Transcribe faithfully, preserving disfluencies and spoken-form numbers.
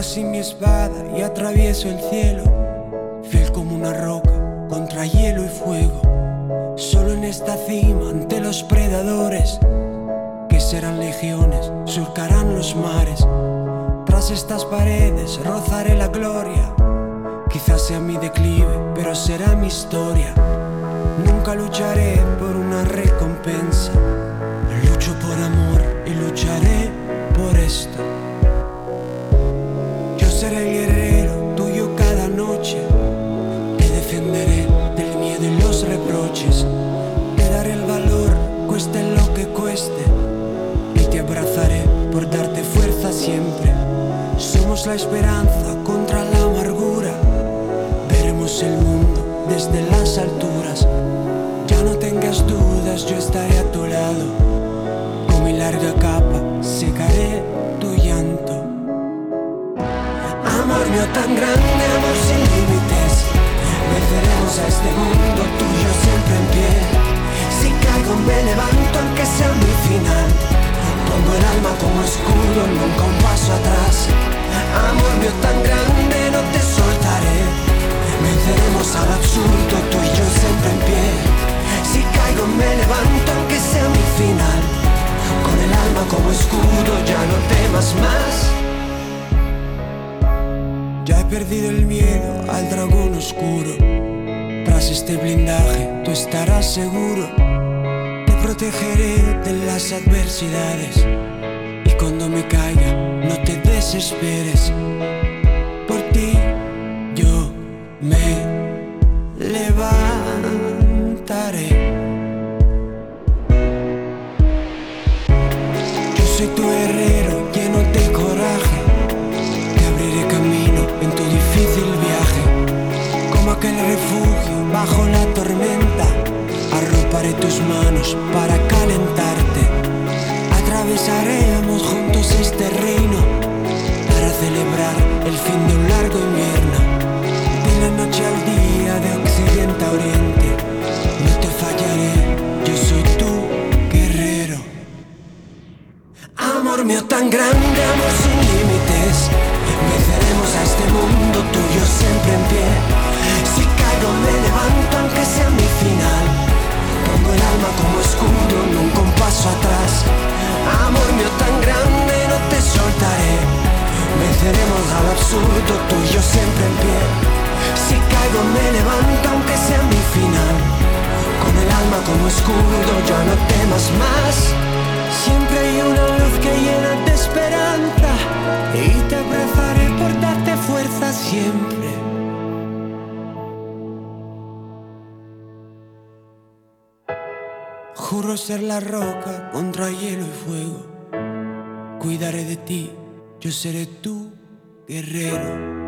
así mi espada y atravieso el cielo, fiel como una roca contra hielo y fuego. Solo en esta cima ante los predadores, que serán legiones, surcarán los mares. Tras estas paredes rozaré la gloria. Quizás sea mi declive, pero será mi historia. Nunca lucharé por una recompensa. Lucho por amor y lucharé por esto. Yo seré el guerrero tuyo cada noche. Te defenderé del miedo y los reproches. Te daré el valor, cueste lo que cueste. Y te abrazaré por darte fuerza siempre. Somos la esperanza contra la amargura. Veremos el mundo desde las alturas. Ya no tengas dudas, yo estaré a tu lado. Con mi larga capa secaré tu llanto. Amor mío tan grande, amor sin límites. Venceremos a este mundo, tú y yo siempre en pie. Si caigo me levanto aunque sea mi final. Pongo el alma como escudo, nunca un paso atrás. Amor mío tan grande, no te soltaré. Venceremos al absurdo, tú y yo siempre en pie. Si caigo me levanto aunque sea mi final. Con el alma como escudo, ya no temas más. Ya he perdido el miedo al dragón oscuro. Tras este blindaje tú estarás seguro. Te protegeré de las adversidades. Y cuando me caiga no te desesperes. Por ti yo me levantaré. Yo soy tu guerrero lleno de coraje. Te abriré camino en tu difícil viaje. Como aquel refugio bajo la tormenta. Arroparé tus manos para calentarte. Atravesaremos juntos este reino para celebrar el fin de un largo invierno. De la noche al día, de occidente a oriente, no te fallaré, yo soy tu guerrero. Amor mío tan grande, amor sin límites. Venceremos a este mundo, tú y yo siempre en pie. Si caigo me levanto aunque sea mi final. Pongo el alma como escudo, nunca un paso atrás. Amor mío tan grande, no te soltaré. Venceremos al absurdo, tú y yo siempre en pie. Si caigo me levanto aunque sea mi final. Con el alma como escudo, ya no temas más. Siempre hay una luz que llena de esperanza. Y te abrazaré por darte fuerza siempre. Juro ser la roca contra hielo y fuego. Cuidaré de ti, yo seré tu guerrero.